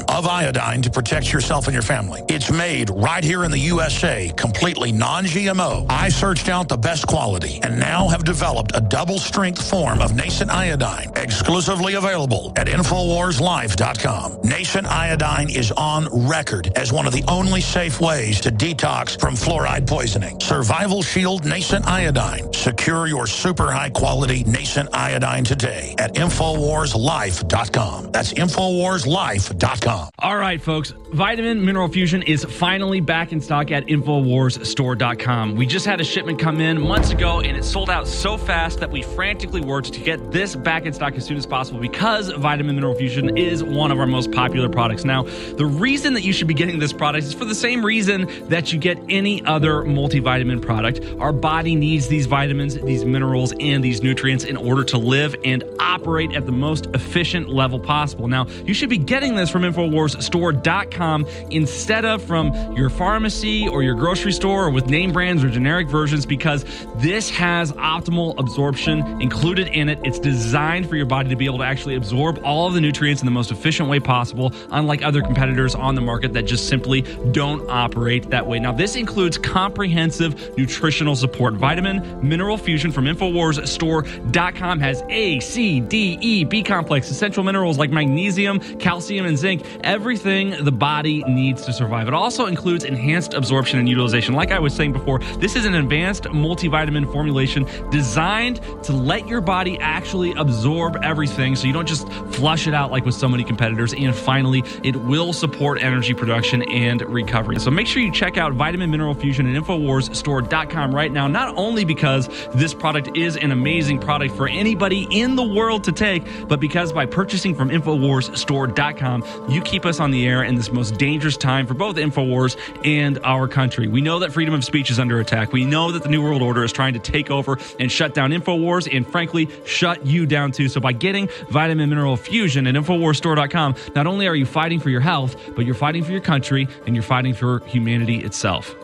Iodine to protect yourself and your family. It's made right here in the USA, completely non-GMO. I searched out the best quality and now have developed a double-strength form of Nascent Iodine, exclusively available at InfoWarsLife.com. Nascent Iodine is on record as one of the only safe ways to detox from fluoride poisoning. Survival Shield Nascent Iodine. Secure your super high-quality Nascent Iodine today at InfoWarsLife.com. That's InfoWarsLife.com. All right, folks. Vitamin Mineral Fusion is finally back in stock at InfoWarsStore.com. We just had a shipment come in months ago, and it sold out so fast that we frantically worked to get this back in stock as soon as possible because Vitamin Mineral Fusion is one of our most popular products. Now, the reason that you should be getting this product is for the same reason that you get any other multivitamin product. Our body needs these vitamins, these minerals, and these nutrients in order to live and operate at the most efficient level possible. Now, you should be getting this from InfoWarsStore.com instead of from your pharmacy or your grocery store or with name brands or generic versions, because this has optimal absorption included in it. It's designed for your body to be able to actually absorb all of the nutrients in the most efficient way possible, unlike other competitors on the market that just simply don't operate that way. Now, this includes comprehensive nutritional support. Vitamin Mineral Fusion from InfoWarsStore.com has A, C, D, E, B complex, essential minerals like magnesium, calcium, and zinc, everything the body needs to survive. It also includes enhanced absorption and utilization. Like I was saying before, this is an advanced multivitamin formulation designed to let your body actually absorb everything so you don't just flush it out like with so many competitors. And finally, it will support energy production and recovery. So make sure you check out Vitamin Mineral Fusion at InfoWarsStore.com right now, not only because this product is an amazing product for anybody in the world to take, but because by purchasing from InfoWarsStore.com, you keep us on the air in this most dangerous time for both InfoWars and our country. We know that freedom of speech is under attack. We know that the New World Order is trying to take over and shut down InfoWars and, frankly, shut you down too. So by getting Vitamin Mineral Fusion at InfoWarsStore.com, not only are you fighting for your health, but you're fighting for your country and you're fighting for humanity itself.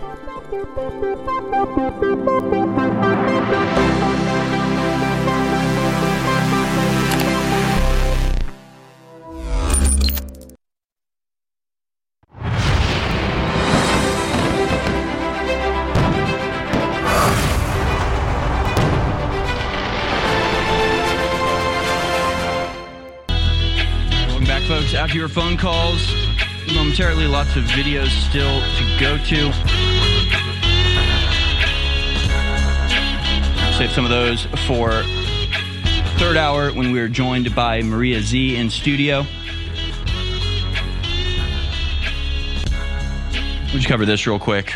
Folks, after your phone calls, momentarily, lots of videos still to go to. Save some of those for third hour when we're joined by Maria Z in studio. We'll just cover this real quick.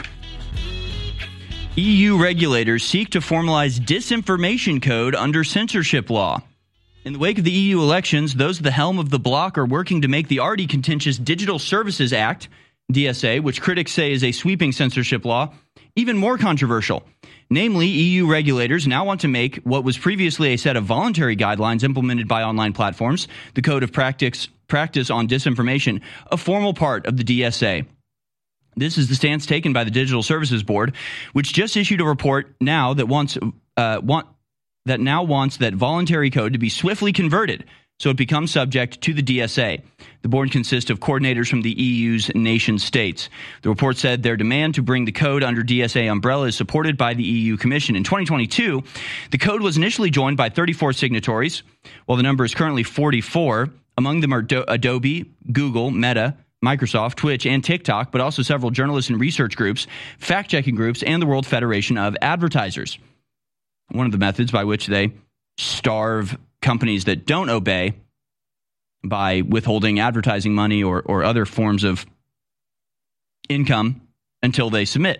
EU regulators seek to formalize disinformation code under censorship law. In the wake of the EU elections, those at the helm of the bloc are working to make the already contentious Digital Services Act, DSA, which critics say is a sweeping censorship law, even more controversial. Namely, EU regulators now want to make what was previously a set of voluntary guidelines implemented by online platforms, the Code of Practice on Disinformation, a formal part of the DSA. This is the stance taken by the Digital Services Board, which just issued a report now that wants that voluntary code to be swiftly converted so it becomes subject to the DSA. The board consists of coordinators from the EU's nation states. The report said their demand to bring the code under DSA umbrella is supported by the EU Commission. In 2022, the code was initially joined by 34 signatories, while the number is currently 44. Among them are Adobe, Google, Meta, Microsoft, Twitch, and TikTok, but also several journalists and research groups, fact-checking groups, and the World Federation of Advertisers. One of the methods by which they starve companies that don't obey by withholding advertising money or other forms of income until they submit.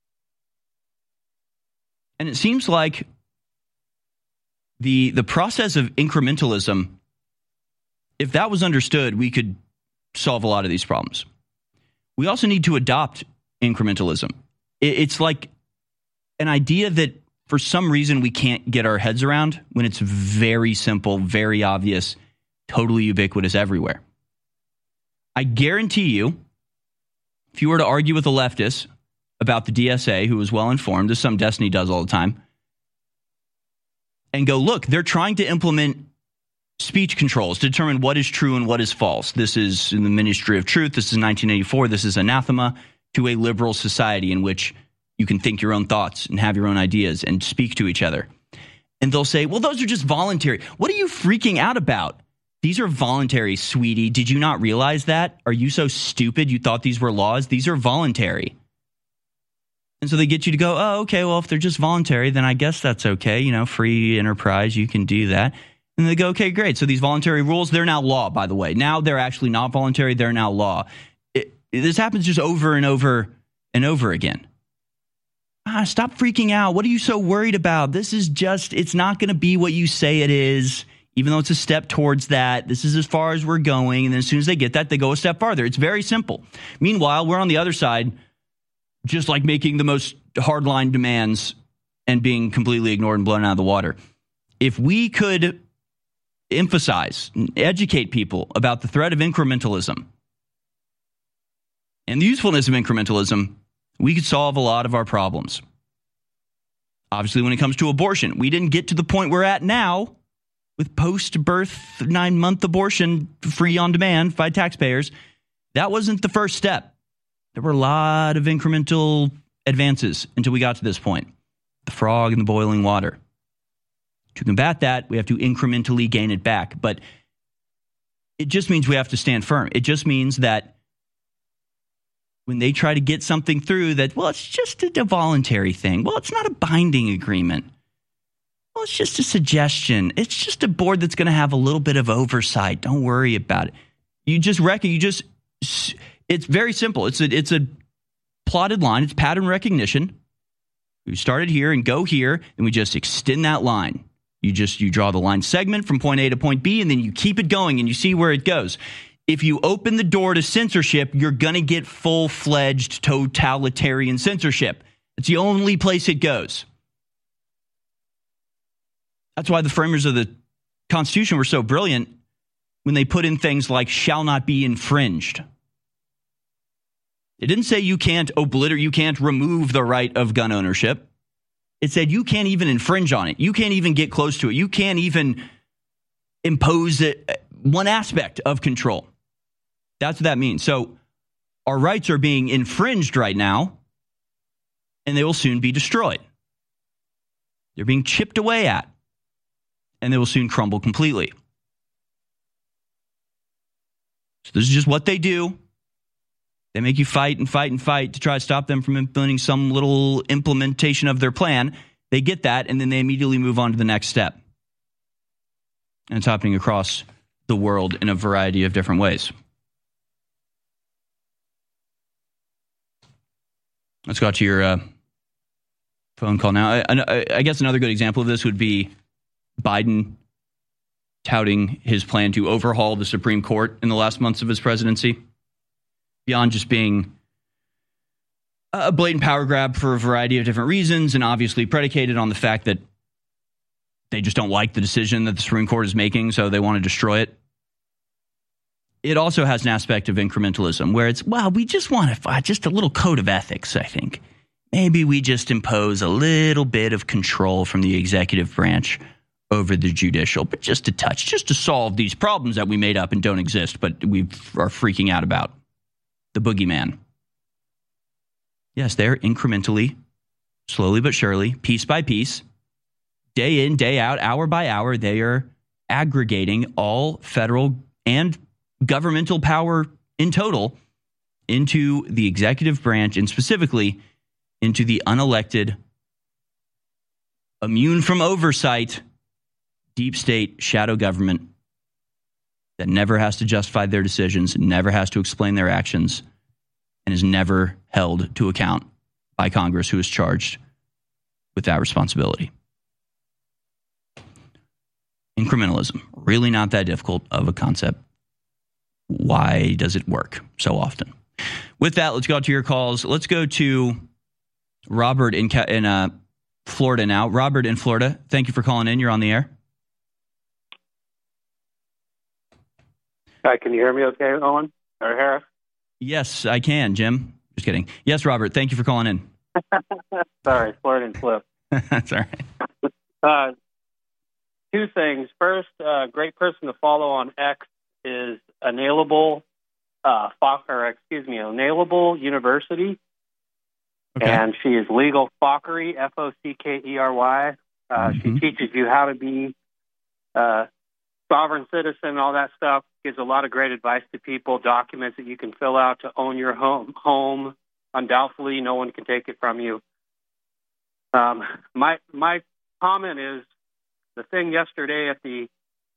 And it seems like the process of incrementalism, if that was understood, we could solve a lot of these problems. We also need to adopt incrementalism. It's like an idea that for some reason we can't get our heads around when it's very simple, very obvious, totally ubiquitous everywhere. I guarantee you, if you were to argue with a leftist about the DSA, who is well informed, as some Destiny does all the time, and go, look, they're trying to implement speech controls to determine what is true and what is false. This is in the Ministry of Truth. This is 1984. This is anathema to a liberal society in which you can think your own thoughts and have your own ideas and speak to each other. And they'll say, well, those are just voluntary. What are you freaking out about? These are voluntary, sweetie. Did you not realize that? Are you so stupid you thought these were laws? These are voluntary. And so they get you to go, oh, okay, well, if they're just voluntary, then I guess that's okay. You know, free enterprise, you can do that. And they go, okay, great. So these voluntary rules, they're now law, by the way. Now they're actually not voluntary. They're now law. This happens just over and over and over again. Stop freaking out. What are you so worried about? This is just, it's not going to be what you say it is, even though it's a step towards that. This is as far as we're going. And then as soon as they get that, they go a step farther. It's very simple. Meanwhile, we're on the other side, just like making the most hardline demands and being completely ignored and blown out of the water. If we could emphasize and educate people about the threat of incrementalism and the usefulness of incrementalism, we could solve a lot of our problems. Obviously, when it comes to abortion, we didn't get to the point we're at now with post-birth 9-month abortion free on demand by taxpayers. That wasn't the first step. There were a lot of incremental advances until we got to this point. The frog in the boiling water. To combat that, we have to incrementally gain it back. But it just means we have to stand firm. It just means that when they try to get something through that, well, it's just a voluntary thing. Well, it's not a binding agreement. Well, it's just a suggestion. It's just a board that's going to have a little bit of oversight. Don't worry about it. You just reckon, it's very simple. It's a plotted line. It's pattern recognition. We started here and go here, and we just extend that line. You draw the line segment from point A to point B, and then you keep it going, and you see where it goes. If you open the door to censorship, you're going to get full-fledged totalitarian censorship. It's the only place it goes. That's why the framers of the Constitution were so brilliant when they put in things like shall not be infringed. It didn't say you can't you can't remove the right of gun ownership. It said you can't even infringe on it. You can't even get close to it. You can't even impose one aspect of control. That's what that means. So our rights are being infringed right now, and they will soon be destroyed. They're being chipped away at, and they will soon crumble completely. So this is just what they do. They make you fight and fight and fight to try to stop them from implementing some little implementation of their plan. They get that, and then they immediately move on to the next step. And it's happening across the world in a variety of different ways. Let's go to your phone call now. I guess another good example of this would be Biden touting his plan to overhaul the Supreme Court in the last months of his presidency. Beyond just being a blatant power grab for a variety of different reasons, and obviously predicated on the fact that they just don't like the decision that the Supreme Court is making, so they want to destroy it. It also has an aspect of incrementalism where it's, well, we just want just a little code of ethics, I think. Maybe we just impose a little bit of control from the executive branch over the judicial, but just a touch, just to solve these problems that we made up and don't exist, but we are freaking out about. The boogeyman. Yes, they're incrementally, slowly but surely, piece by piece, day in, day out, hour by hour, they are aggregating all federal and governmental power in total into the executive branch, and specifically into the unelected, immune from oversight, deep state shadow government that never has to justify their decisions, never has to explain their actions, and is never held to account by Congress, who is charged with that responsibility. Incrementalism, really not that difficult of a concept. Why does it work so often? With that, let's go out to your calls. Let's go to Robert in Florida now. Robert in Florida, thank you for calling in. You're on the air. Hi, can you hear me okay, Owen or Harris? Yes, I can, Jim. Just kidding. Yes, Robert, thank you for calling in. Sorry, Florida and flip. That's all right. two things. First, a great person to follow on X is Nailable University. Okay. And she is Legal Fockery, Fockery. She teaches you how to be a sovereign citizen, all that stuff. Gives a lot of great advice to people, documents that you can fill out to own your home. Undoubtedly, no one can take it from you. My comment is the thing yesterday at the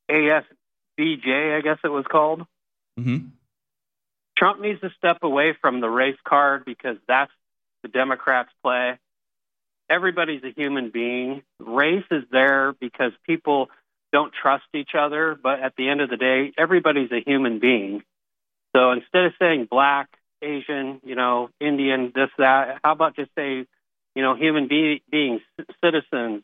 ASBJ, I guess it was called. Mm-hmm. Trump needs to step away from the race card because that's the Democrats' play. Everybody's a human being. Race is there because people don't trust each other, but at the end of the day, everybody's a human being. So instead of saying black, Asian, Indian, this, that, how about just say, human beings, citizens,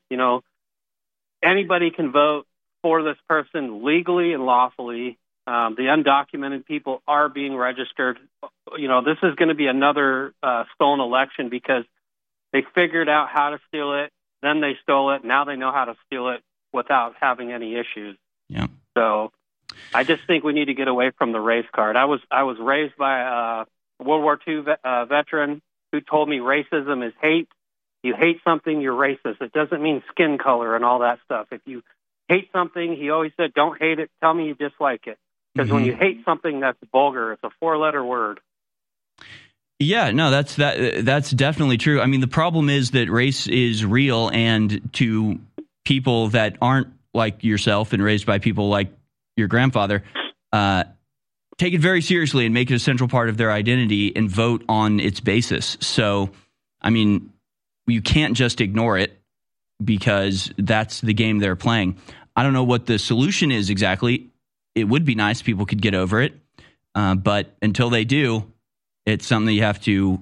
anybody can vote for this person legally and lawfully. The undocumented people are being registered. This is going to be another stolen election because they figured out how to steal it, then they stole it. Now they know how to steal it without having any issues. Yeah. So I just think we need to get away from the race card. I was raised by a World War II veteran who told me racism is hate. You hate something, you're racist. It doesn't mean skin color and all that stuff. If you hate something, he always said, don't hate it. Tell me you dislike it. Because when you hate something, that's vulgar. It's a 4-letter word. Yeah, no, that's definitely true. I mean, the problem is that race is real, and to people that aren't like yourself and raised by people like your grandfather, take it very seriously and make it a central part of their identity and vote on its basis. So, I mean, you can't just ignore it because that's the game they're playing. I don't know what the solution is exactly. It would be nice if people could get over it. But until they do, it's something that you have to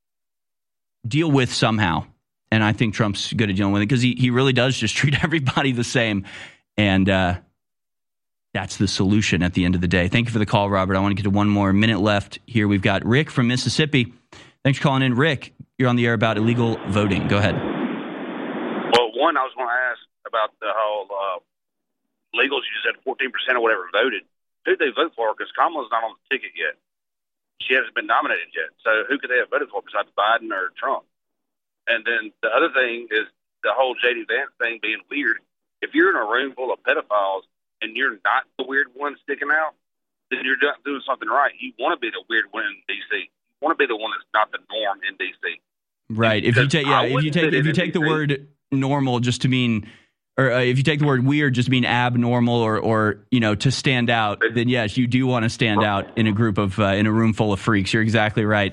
deal with somehow. And I think Trump's good at dealing with it because he really does just treat everybody the same. And that's the solution at the end of the day. Thank you for the call, Robert. I want to get to one more minute left here. We've got Rick from Mississippi. Thanks for calling in. Rick, you're on the air about illegal voting. Go ahead. Well, one, I was going to ask about the whole legals. You said 14% or whatever voted. Who'd they vote for? Because Kamala's not on the ticket yet. She hasn't been nominated yet. So who could they have voted for besides Biden or Trump? And then the other thing is the whole J.D. Vance thing being weird. If you're in a room full of pedophiles and you're not the weird one sticking out, then you're not doing something right. You want to be the weird one in D.C. You want to be the one that's not the norm in D.C. Right. If you take the word normal just to mean, or if you take the word weird just to mean abnormal or to stand out, then yes, you do want to stand out in a group of in a room full of freaks. You're exactly right.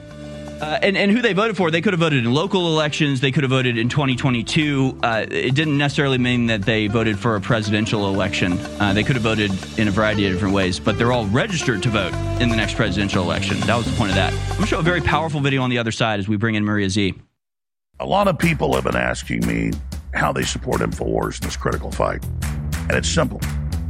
And who they voted for, they could have voted in local elections. They could have voted in 2022. It didn't necessarily mean that they voted for a presidential election. They could have voted in a variety of different ways, but they're all registered to vote in the next presidential election. That was the point of that. I'm going to show a very powerful video on the other side as we bring in Maria Z. A lot of people have been asking me how they support InfoWars in this critical fight. And it's simple.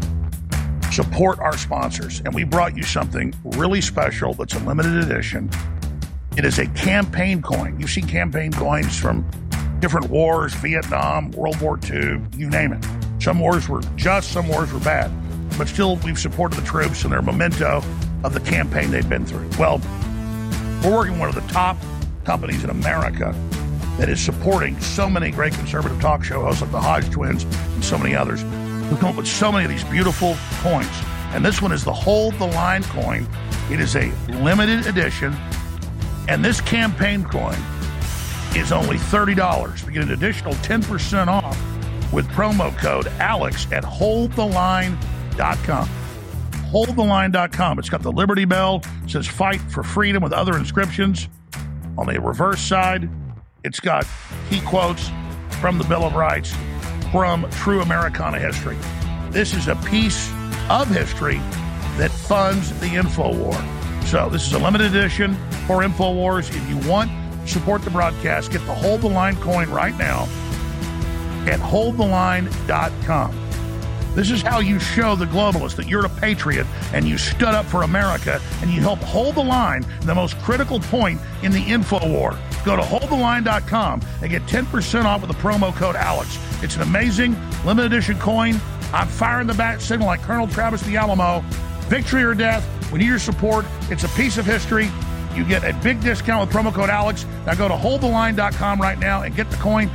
Support our sponsors. And we brought you something really special that's a limited edition. It is a campaign coin. You've seen campaign coins from different wars, Vietnam, World War II, you name it. Some wars were just, some wars were bad. But still, we've supported the troops and their memento of the campaign they've been through. Well, we're working with one of the top companies in America that is supporting so many great conservative talk show hosts like the Hodge Twins and so many others who come up with so many of these beautiful coins. And this one is the Hold the Line coin. It is a limited edition. And this campaign coin is only $30. We get an additional 10% off with promo code ALEX at holdtheline.com. Holdtheline.com. It's got the Liberty Bell. It says fight for freedom with other inscriptions. On the reverse side, it's got key quotes from the Bill of Rights from true Americana history. This is a piece of history that funds the InfoWar. So this is a limited edition for InfoWars. If you want to support the broadcast, get the Hold the Line coin right now at holdtheline.com. This is how you show the globalists that you're a patriot and you stood up for America and you help hold the line, the most critical point in the InfoWar. Go to holdtheline.com and get 10% off with the promo code ALEX. It's an amazing limited edition coin. I'm firing the bat signal like Colonel Travis the Alamo. Victory or death. We need your support. It's a piece of history. You get a big discount with promo code Alex. Now go to holdtheline.com right now and get the coin,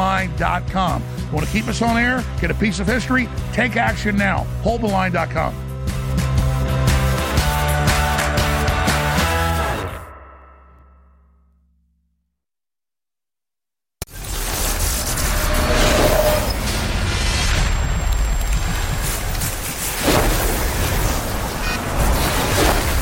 holdtheline.com. Want to keep us on air? Get a piece of history? Take action now. Holdtheline.com.